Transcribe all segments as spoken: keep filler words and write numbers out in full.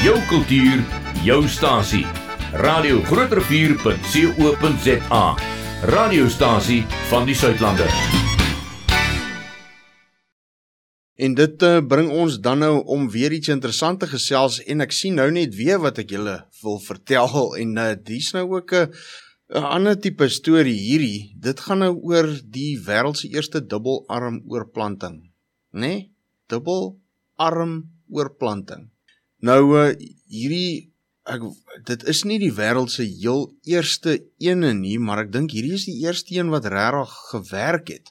Jou kultuur, jou stasie. Radio Groot Rivier punt co punt za. Radiostasie van die Suidlande. En dit uh, bring ons dan nou om weer iets interessant te gesels, en ek sien nou net weer wat ek julle wil vertel, en uh, dis nou ook 'n uh, ander tipe storie hierdie. Dit gaan nou oor die wêreld se eerste dubbelarm oorplanting, né? Nee? Dubbelarm oorplanting. Nou uh, hierdie ek, dit is nie die wêreld se heel eerste ene nie, maar ek dink hierdie is die eerste een wat regtig gewerk het.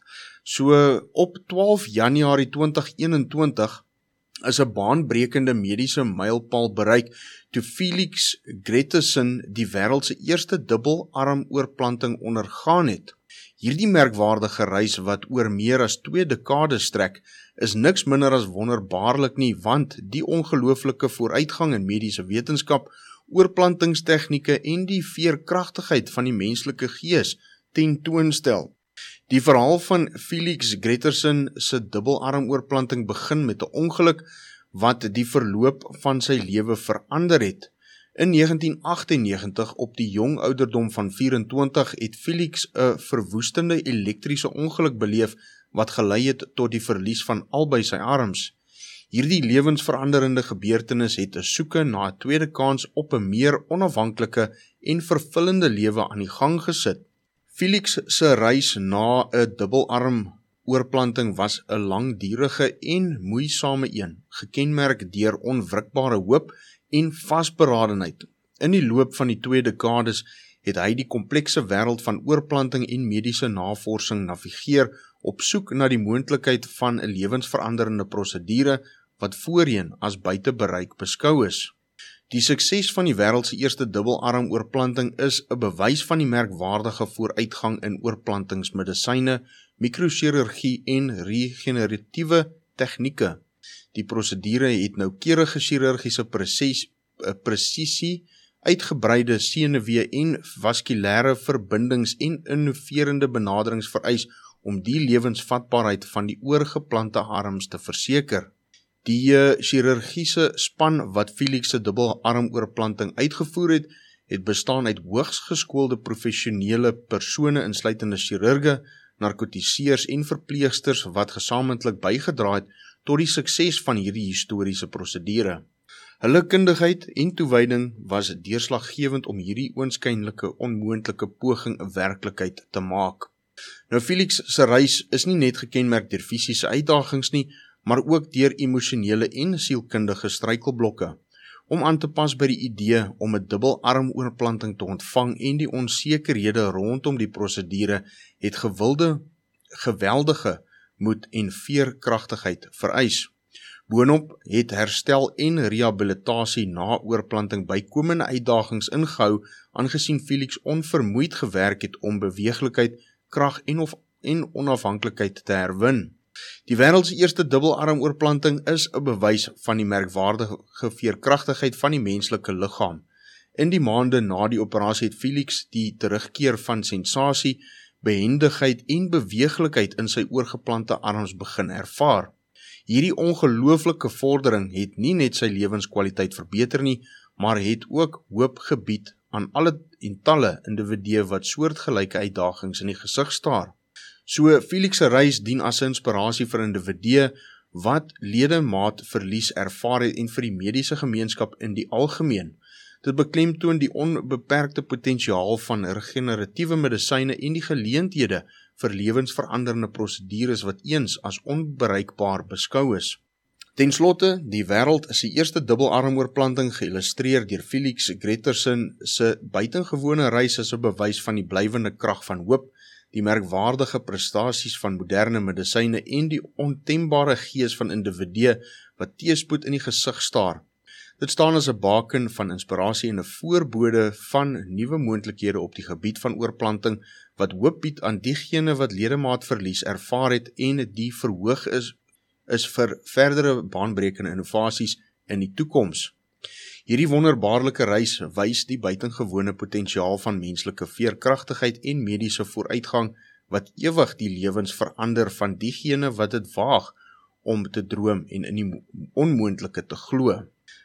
So op twaalf Januarie twintig eenentwintig is 'n baanbrekende mediese mylpaal bereik toe Felix Gretterson die wêreld se eerste dubbelarm oorplanting ondergaan het. Hierdie merkwaardige reis wat oor meer as twee dekades strek, is niks minder as wonderbaarlik nie, want die ongelooflike vooruitgang in mediese wetenskap, oorplantingstegnieke en die veerkragtigheid van die menslike gees tentoonstel. Die verhaal van Felix Gretterson se dubbelarmoorplanting begin met 'n ongeluk wat die verloop van sy lewe verander het. In negentien agtennegentig, op die jong ouderdom van vyf-en-twintig, het Felix 'n verwoestende elektriese ongeluk beleef wat gelei het tot die verlies van albei sy arms. Hierdie lewensveranderende gebeurtenis het 'n soeke na 'n tweede kans op 'n meer onafhanklike en vervullende lewe aan die gang gesit. Felix se reis na 'n dubbelarm oorplanting was 'n langdurige en moeisame een, gekenmerk deur onwrikbare hoop en vasberadenheid. In die loop van die twee dekades het hy die komplekse wêreld van oorplanting en mediese navorsing navigeer op soek na die moontlikheid van 'n lewensveranderende prosedure wat voorheen as buite bereik beskou is. Die sukses van die wêreld se eerste dubbelarm oorplanting is 'n bewys van die merkwaardige vooruitgang in oorplantingsmedisyne, mikrochirurgie en regeneratiewe tegnieke. Die prosedure het noukeurige chirurgiese presies, presisie, uitgebreide senuwee en vaskulêre verbindings en innoverende benaderings vereis om die lewensvatbaarheid van die oorgeplante arms te verseker. Die uh, chirurgiese span wat Felix se dubbelarmoorplanting uitgevoer het, het bestaan uit hoogs geskoolde professionele persone insluitende chirurge, narkotiseers en verpleegsters wat gesamentlik bygedra het tot die sukses van hierdie historiese prosedure. Hulle kundigheid en toewyding was deurslaggewend om hierdie oënskynlike onmoontlike poging 'n werklikheid te maak. Nou Felix se reis is nie net gekenmerk deur fisiese uitdagings nie, maar ook deur emosionele en sielkundige struikelblokke. Om aan te pas by die idee om 'n dubbelarmoorplanting te ontvang en die onsekerhede rondom die prosedure het gewilde, geweldige moed en veerkragtigheid vereis. Boonop het herstel en rehabilitasie na oorplanting bykomende uitdagings ingehou, aangesien Felix onvermoeid gewerk het om beweeglikheid, krag en of en onafhanklikheid te herwin. Die wêreld se eerste dubbelarmoorplanting is 'n bewys van die merkwaardige veerkragtigheid van die menslike liggaam. In die maande na die operasie het Felix die terugkeer van sensasie, behendigheid en beweeglikheid in sy oorgeplante arms begin ervaar. Hierdie ongelooflike vordering het nie net sy lewenskwaliteit verbeter nie, maar het ook hoop gebied aan alle en talle individue wat soortgelyke uitdagings in die gesig staar. So Felix se reis dien as 'n inspirasie vir individue wat ledemaatverlies ervaar het en vir die mediese gemeenskap in die algemeen. Dit beklemtoon die onbeperkte potensiaal van regeneratiewe medisyne en die geleenthede vir lewensveranderende prosedures wat eens as onbereikbaar beskou is. Ten slotte, die wêreld is die eerste dubbelarmoorplanting geïllustreer deur Felix Gretterson se buitengewone reis as 'n bewys van die blywende krag van hoop, die merkwaardige prestasies van moderne medisyne en die ontembare gees van individue wat teëspoed in die gesig staar. Dit staan as 'n baken van inspirasie en 'n voorbode van nuwe moontlikhede op die gebied van oorplanting wat hoop bied aan diegene wat ledemaatverlies ervaar het en die verhoog is, is vir verdere baanbrekende innovasies in die toekoms. Hierdie wonderbaarlike reis wys die buitengewone potensiaal van menslike veerkragtigheid en mediese vooruitgang wat ewig die lewens verander van diegene wat dit waag om te droom en in die onmoontlike te glo.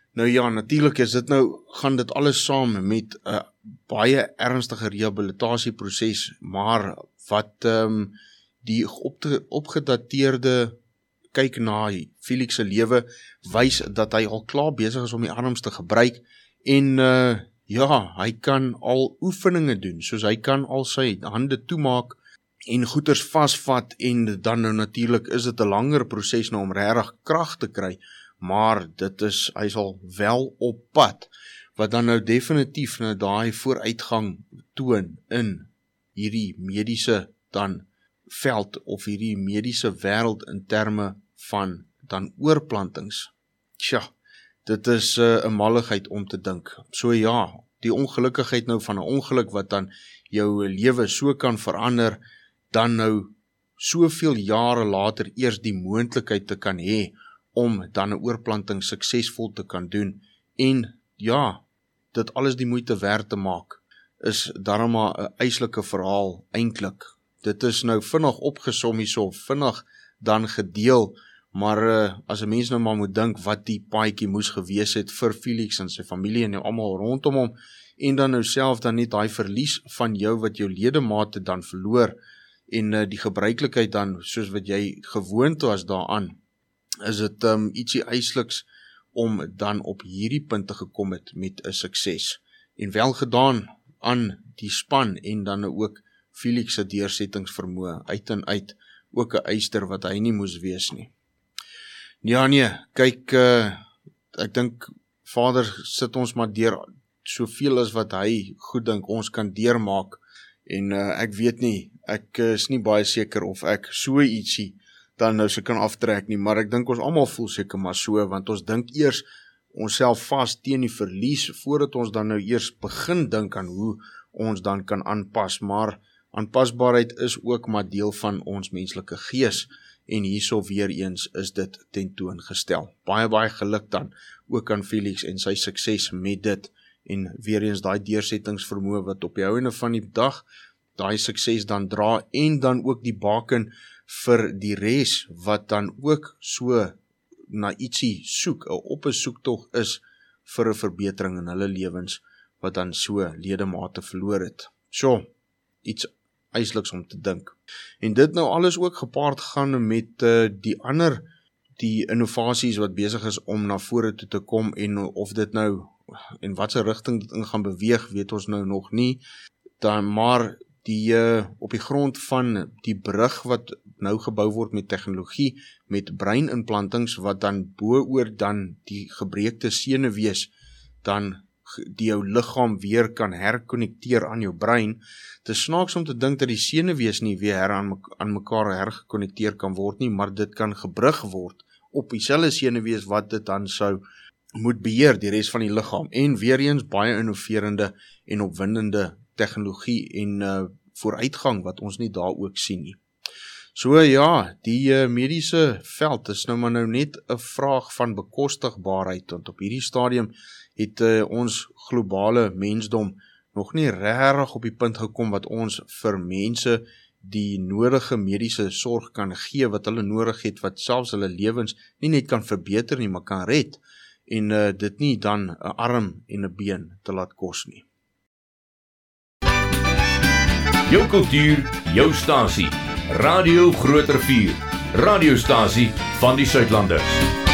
Nou ja, natuurlik is dit nou, gaan dit alles saam met 'n uh, baie ernstige rehabilitasieproses, maar wat um, die opte, opgedateerde kyk na Felix se lewe wys dat hy al klaar besig is om die arms te gebruik en uh, ja, hy kan al oefeninge doen, soos hy kan al sy hande toemaak en goeders vasvat en dan nou natuurlik is dit 'n langer proses nou om regtig krag te kry, maar dit is, hy is al wel op pad, wat dan nou definitief nou daai vooruitgang toon in hierdie mediese dan veld of hierdie mediese wêreld in terme van dan oorplantings. Tja, dit is 'n uh, malligheid om te dink. So ja, die ongelukkigheid nou van 'n ongeluk wat dan jou lewe so kan verander, dan nou soveel jare later eers die moontlikheid te kan hê om dan 'n oorplanting suksesvol te kan doen en ja, dit alles die moeite werd te maak, is daarom maar 'n eislike verhaal eintlik. Dit is nou vinnig opgesom hierso, vinnig dan gedeel, maar uh, as 'n mens nou maar moet dink wat die paadjie moes gewees het vir Felix en sy familie en nou almal rondom hom, en dan nou self dan net daai verlies van jou wat jou ledemate dan verloor, en uh, die gebruiklikheid dan, soos wat jy gewoond was daaraan, is dit um, ietsie eisliks om dan op hierdie punt te gekom het met 'n sukses. En wel gedaan aan die span en dan ook Felix se deursettingsvermoë uit en uit, ook 'n eyster wat hy nie moes wees nie. Ja nee, kyk, uh, ek dink Vader sit ons maar deur soveel as wat hy goed dink ons kan deurmaak, en uh, ek weet nie, ek is nie baie seker of ek so ietsie dan nou se kan aftrek nie, maar ek dink ons almal voel seker maar so, want ons dink eers onsself vas teen die verlies, voordat ons dan nou eers begin dink aan hoe ons dan kan aanpas, maar aanpasbaarheid is ook maar deel van ons menslike gees, en hierso weer eens is dit tentoongestel. Baie baie geluk dan ook aan Felix en sy sukses met dit, en weer eens daai deursettingsvermoë wat op die einde van die dag daai sukses dan dra, en dan ook die baken vir die res wat dan ook so na ietsie soek, op 'n soektog is vir 'n verbetering in hulle lewens, wat dan so ledemate verloor het. So, iets eisliks om te dink. En dit nou alles ook gepaard gaan met uh, die ander, die innovasies wat besig is om na vore toe te kom, en of dit nou, en wat se rigting dit in gaan beweeg, weet ons nou nog nie, dan maar die uh, op die grond van die brug wat nou gebou word met tegnologie, met breinimplantings, wat dan bo-oor dan die gebreekte senuwees, dan die jou liggaam weer kan herkonnekteer aan jou brein. Dit is snaaks om te dink dat die senuwees nie weer her aan, me aan mekaar hergekonnekteer kan word nie, maar dit kan gebrug word op dieselfde senuwees wat dit dan sou moet beheer, die res van die liggaam. En weer eens baie innoverende en opwindende tegnologie en uh, vooruitgang wat ons nie daar ook sien nie. So ja, die uh, mediese veld is nou maar nou net 'n vraag van bekostigbaarheid, want op hierdie stadium het uh, ons globale mensdom nog nie regtig op die punt gekom wat ons vir mense die nodige mediese sorg kan gee, wat hulle nodig het, wat selfs hulle lewens nie net kan verbeter nie, maar kan red, en uh, dit nie dan 'n arm en 'n been te laat kos nie. Jou kultuur, jou stasie. Radio Groot Rivier. Radiostasie van die Suidlanders.